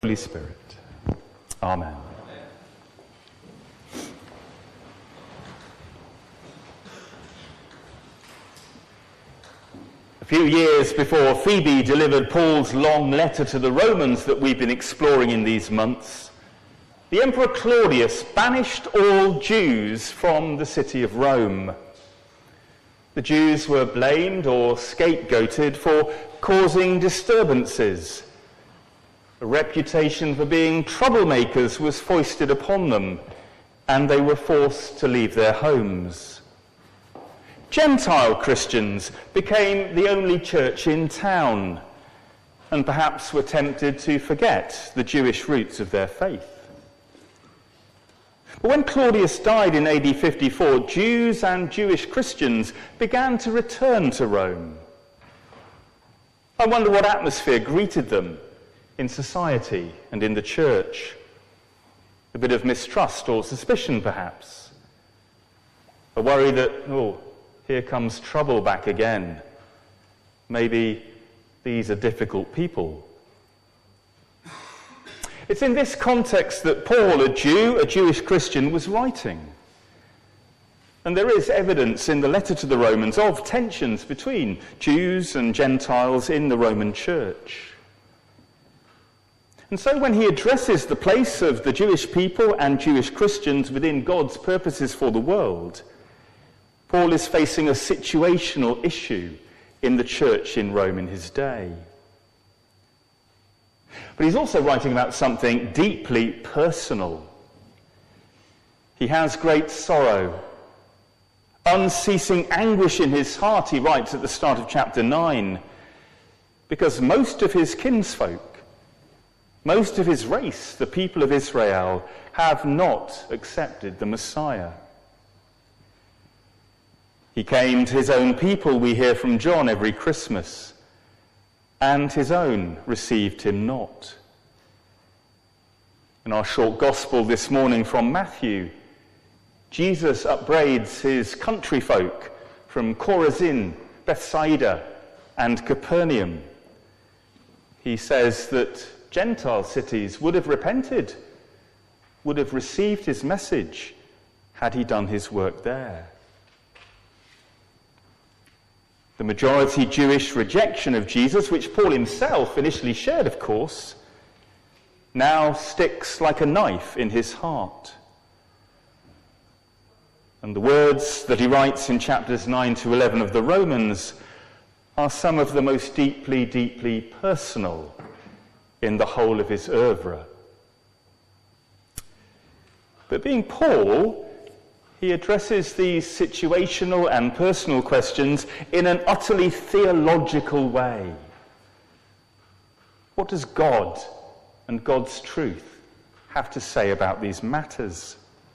Holy Spirit. Amen. A few years before Phoebe delivered Paul's long letter to the Romans that we've been exploring in these months, the Emperor Claudius banished all Jews from the city of Rome. The Jews were blamed or scapegoated for causing disturbances. A reputation for being troublemakers was foisted upon them, and they were forced to leave their homes. Gentile Christians became the only church in town, and perhaps were tempted to forget the Jewish roots of their faith. But when Claudius died in AD 54, Jews and Jewish Christians began to return to Rome. I wonder what atmosphere greeted them in society and in the church. A bit of mistrust or suspicion, perhaps. A worry that, here comes trouble back again. Maybe these are difficult people. It's in this context that Paul, a Jew, a Jewish Christian, was writing. And there is evidence in the letter to the Romans of tensions between Jews and Gentiles in the Roman church. And so when he addresses the place of the Jewish people and Jewish Christians within God's purposes for the world, Paul is facing a situational issue in the church in Rome in his day. But he's also writing about something deeply personal. He has great sorrow, unceasing anguish in his heart, he writes at the start of chapter 9, because most of his kinsfolk, most of his race, the people of Israel, have not accepted the Messiah. He came to his own people, we hear from John every Christmas, and his own received him not. In our short gospel this morning from Matthew, Jesus upbraids his countryfolk from Chorazin, Bethsaida, and Capernaum. He says that Gentile cities would have repented, would have received his message had he done his work there. The majority Jewish rejection of Jesus, which Paul himself initially shared, of course, now sticks like a knife in his heart. And the words that he writes in chapters 9 to 11 of the Romans are some of the most deeply, deeply personal in the whole of his oeuvre. But being Paul, he addresses these situational and personal questions in an utterly theological way. What does God and God's truth have to say about these matters?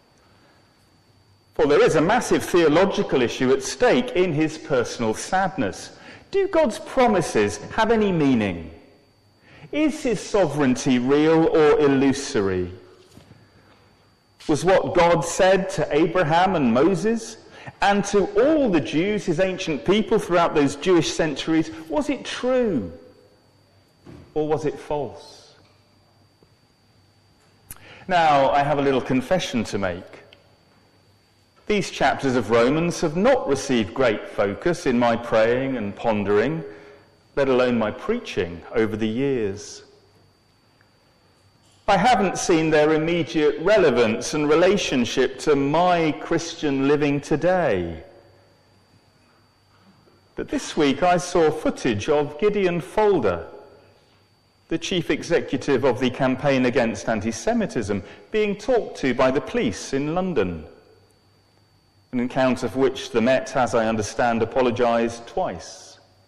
For there is a massive theological issue at stake in his personal sadness. Do God's promises have any meaning? Is his sovereignty real or illusory? Was what God said to Abraham and Moses and to all the Jews, his ancient people throughout those Jewish centuries, was it true or was it false? Now, I have a little confession to make. These chapters of Romans have not received great focus in my praying and pondering, let alone my preaching over the years. I haven't seen their immediate relevance and relationship to my Christian living today. But this week I saw footage of Gideon Folder, the chief executive of the Campaign Against Anti-Semitism, being talked to by the police in London. An encounter for which the Met, as I understand, apologised twice.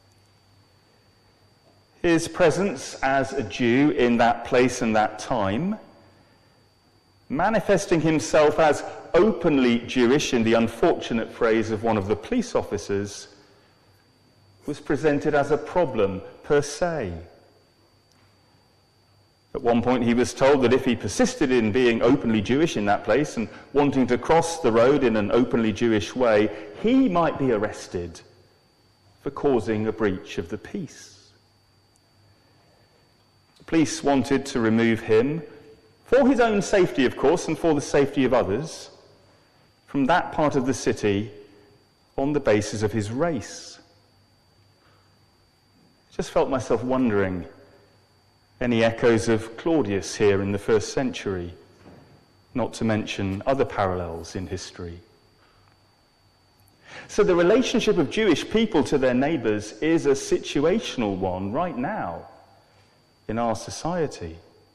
His presence as a Jew in that place and that time, manifesting himself as openly Jewish in the unfortunate phrase of one of the police officers, was presented as a problem per se. At one point he was told that if he persisted in being openly Jewish in that place and wanting to cross the road in an openly Jewish way, he might be arrested for causing a breach of the peace. Police wanted to remove him, for his own safety, of course, and for the safety of others, from that part of the city on the basis of his race. I just felt myself wondering, any echoes of Claudius here in the first century, not to mention other parallels in history. So the relationship of Jewish people to their neighbours is a situational one right now in our society.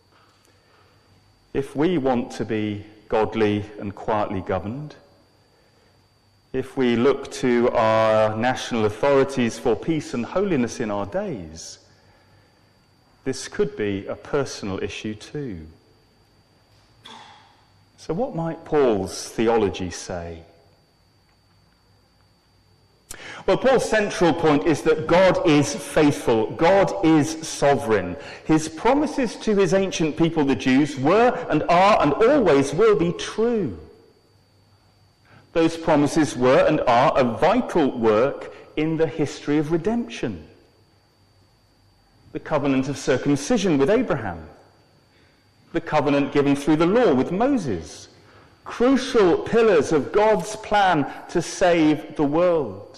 If we want to be godly and quietly governed, if we look to our national authorities for peace and holiness in our days, this could be a personal issue too. So what might Paul's theology say? Well, Paul's central point is that God is faithful. God is sovereign. His promises to his ancient people, the Jews, were and are and always will be true. Those promises were and are a vital work in the history of redemption. The covenant of circumcision with Abraham. The covenant given through the law with Moses. Crucial pillars of God's plan to save the world.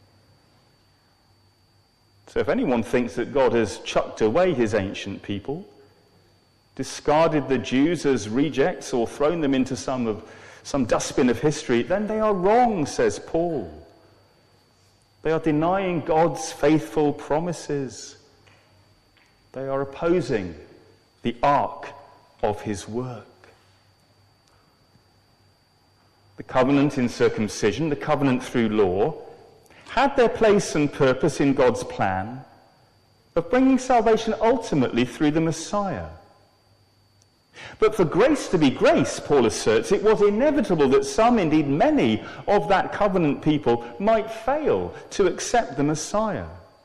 So if anyone thinks that God has chucked away his ancient people, discarded the Jews as rejects or thrown them into some dustbin of history, then they are wrong, says Paul. They are denying God's faithful promises. They are opposing the arc of his work. The covenant in circumcision, the covenant through law, had their place and purpose in God's plan of bringing salvation ultimately through the Messiah. But for grace to be grace, Paul asserts, it was inevitable that some, indeed many, of that covenant people might fail to accept the Messiah.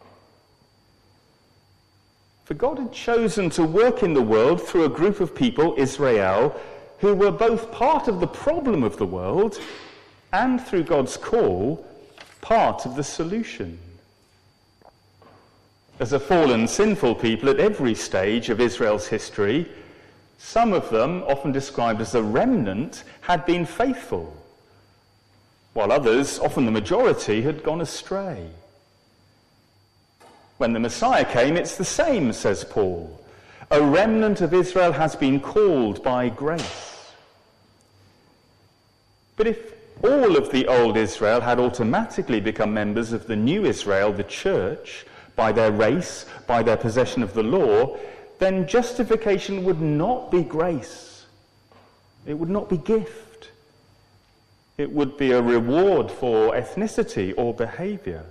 For God had chosen to work in the world through a group of people, Israel, who were both part of the problem of the world and, through God's call, part of the solution. As a fallen, sinful people at every stage of Israel's history, some of them, often described as a remnant, had been faithful, while others, often the majority, had gone astray. When the Messiah came, it's the same, says Paul. A remnant of Israel has been called by grace. But if all of the old Israel had automatically become members of the new Israel, the church, by their race, by their possession of the law, then justification would not be grace. It would not be gift. It would be a reward for ethnicity or behavior.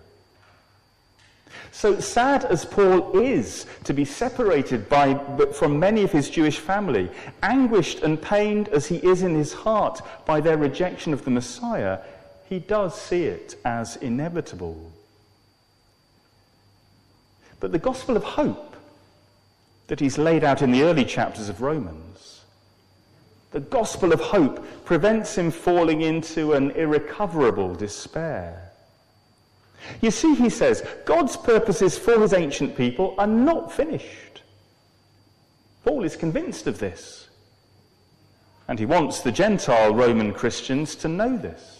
So sad as Paul is to be separated from many of his Jewish family, anguished and pained as he is in his heart by their rejection of the Messiah, he does see it as inevitable. But the gospel of hope that he's laid out in the early chapters of Romans, the gospel of hope prevents him falling into an irrecoverable despair. You see, he says, God's purposes for his ancient people are not finished. Paul is convinced of this. And he wants the Gentile Roman Christians to know this.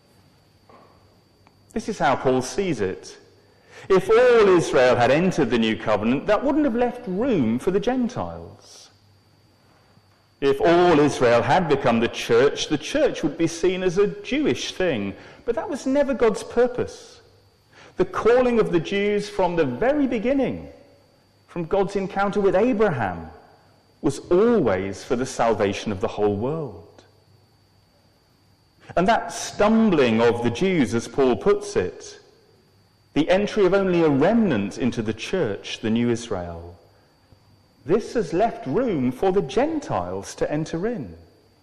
This is how Paul sees it. If all Israel had entered the new covenant, that wouldn't have left room for the Gentiles. If all Israel had become the church would be seen as a Jewish thing. But that was never God's purpose. The calling of the Jews from the very beginning, from God's encounter with Abraham, was always for the salvation of the whole world. And that stumbling of the Jews, as Paul puts it, the entry of only a remnant into the church, the new Israel, this has left room for the Gentiles to enter in.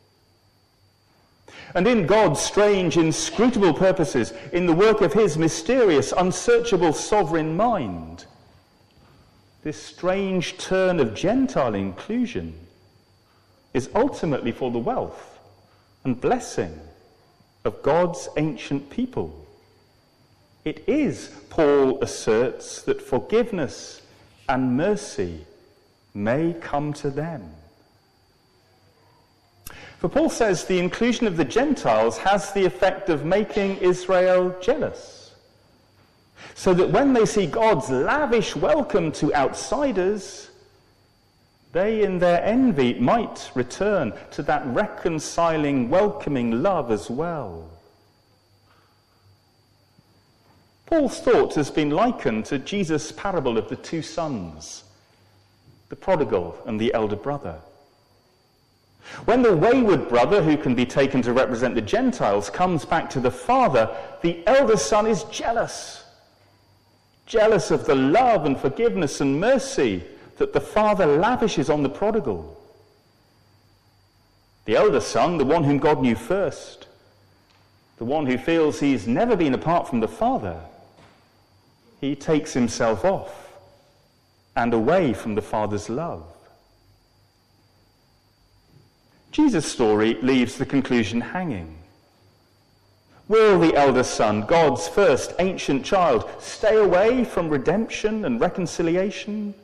And in God's strange, inscrutable purposes, in the work of his mysterious, unsearchable, sovereign mind, this strange turn of Gentile inclusion is ultimately for the wealth and blessing of God's ancient people. It is, Paul asserts, that forgiveness and mercy may come to them. For Paul says the inclusion of the Gentiles has the effect of making Israel jealous, so that when they see God's lavish welcome to outsiders, they in their envy might return to that reconciling, welcoming love as well. Paul's thought has been likened to Jesus' parable of the two sons, the prodigal and the elder brother. When the wayward brother, who can be taken to represent the Gentiles, comes back to the father, the elder son is jealous of the love and forgiveness and mercy that the father lavishes on the prodigal. The elder son, the one whom God knew first, the one who feels he's never been apart from the father, he takes himself off and away from the father's love. Jesus' story leaves the conclusion hanging. Will the elder son, God's first ancient child, stay away from redemption and reconciliation?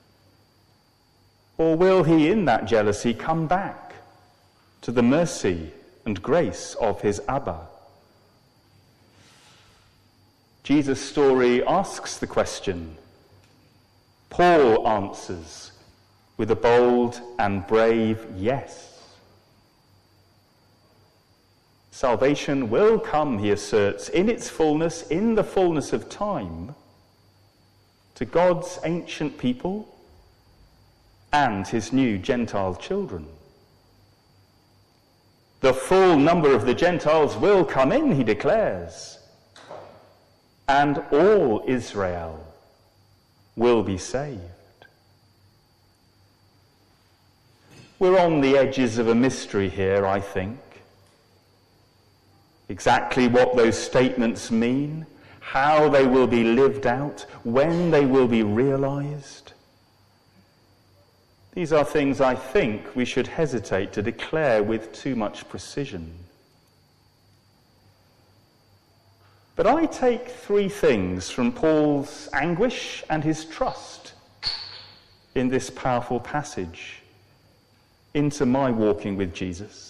Or will he, in that jealousy, come back to the mercy and grace of his Abba? Jesus' story asks the question. Paul answers with a bold and brave yes. Salvation will come, he asserts, in its fullness, in the fullness of time, to God's ancient people and his new Gentile children. The full number of the Gentiles will come in, he declares, and all Israel will be saved. We're on the edges of a mystery here, I think. Exactly what those statements mean, how they will be lived out, when they will be realized. These are things I think we should hesitate to declare with too much precision. But I take three things from Paul's anguish and his trust in this powerful passage into my walking with Jesus.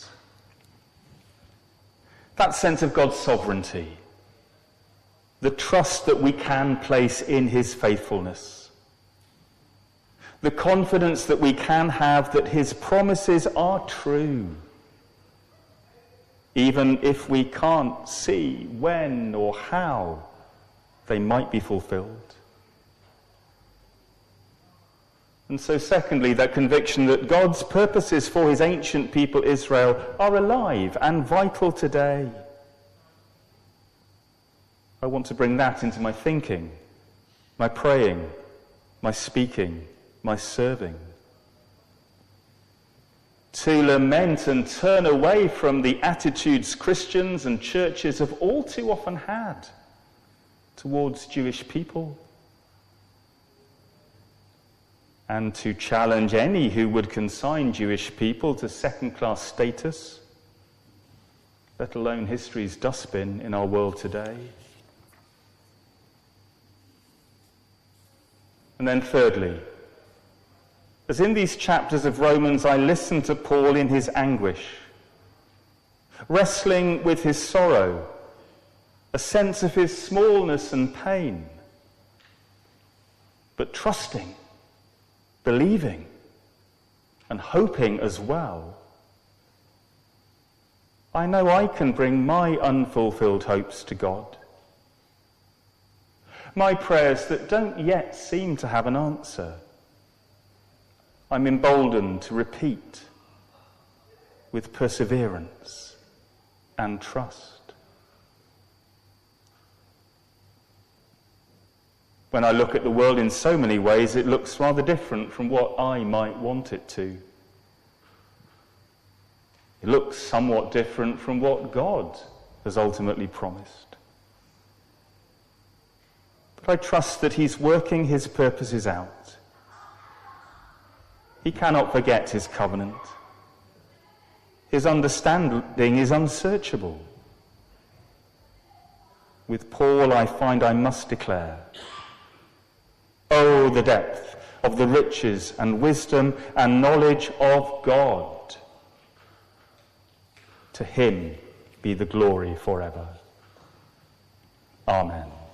That sense of God's sovereignty, the trust that we can place in his faithfulness, the confidence that we can have that his promises are true, even if we can't see when or how they might be fulfilled. And so secondly, that conviction that God's purposes for his ancient people Israel are alive and vital today. I want to bring that into my thinking, my praying, my speaking, my serving. To lament and turn away from the attitudes Christians and churches have all too often had towards Jewish people. And to challenge any who would consign Jewish people to second-class status, let alone history's dustbin in our world today. And then thirdly, as in these chapters of Romans I listen to Paul in his anguish, wrestling with his sorrow, a sense of his smallness and pain, but trusting, believing and hoping as well, I know I can bring my unfulfilled hopes to God. My prayers that don't yet seem to have an answer, I'm emboldened to repeat with perseverance and trust. When I look at the world in so many ways, it looks rather different from what I might want it to. It looks somewhat different from what God has ultimately promised. But I trust that he's working his purposes out. He cannot forget his covenant. His understanding is unsearchable. With Paul, I find I must declare, oh, the depth of the riches and wisdom and knowledge of God. To him be the glory forever. Amen.